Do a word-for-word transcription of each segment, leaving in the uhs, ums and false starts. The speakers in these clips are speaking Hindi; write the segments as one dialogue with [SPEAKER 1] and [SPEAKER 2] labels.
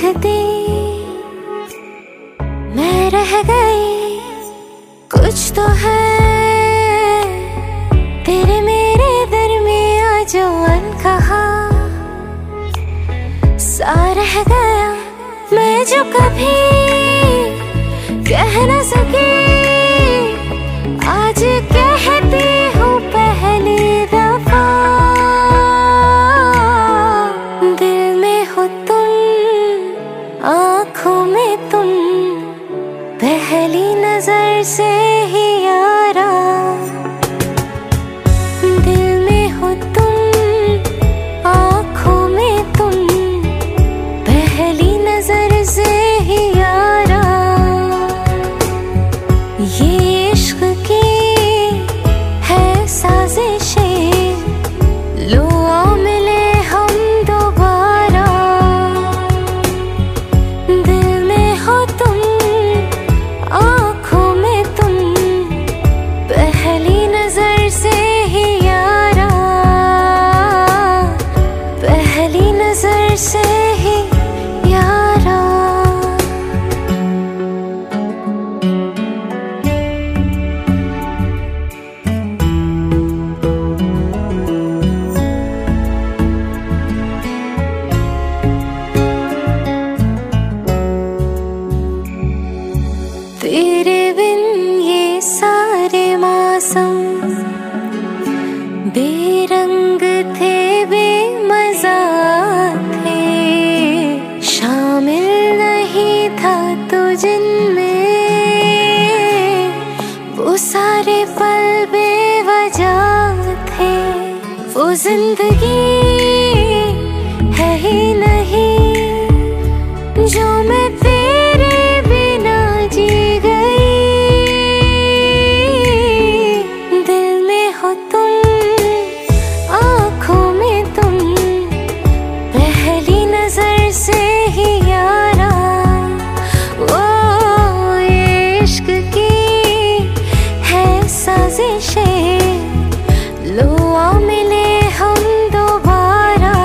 [SPEAKER 1] देखती मैं रह गई। कुछ तो है तेरे मेरे दरमियां जो अनकहा सा रह गया, मैं जो कभी कह न सकी आज कहती हूँ पहली दफा। दिल में हो तुम, आँखों में तुम, पहली नजर से ही यारा। दिल में हो तुम, आँखों में तुम, पहली नजर से ही यारा। ये इश्क की है साजिशें, लो आओ मिले हम दोबारा। दिल में हो तुम, आँखों में तुम, पहली नजर से ही यारा। पहली नजर से ही यारा। तेरे बिन ये सारे मौसम बेरंग थे, बेमजा थे। शामिल नहीं था तू जिनमें, वो सारे पल बेवजह थे। वो जिंदगी है ही नहीं जो मैं तेरे बिना जी गई। दिल में हो तुम, आँखों में तुम, पहली नजर से ही यारा। ओ ये इश्क की है साजिशें, लो आओ मिले हम दोबारा।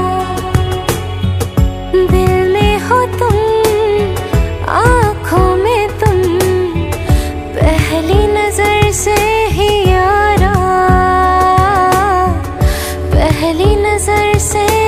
[SPEAKER 1] दिल में हो तुम, आँखों में तुम, पहली नजर से ही यारा। पहली नजर से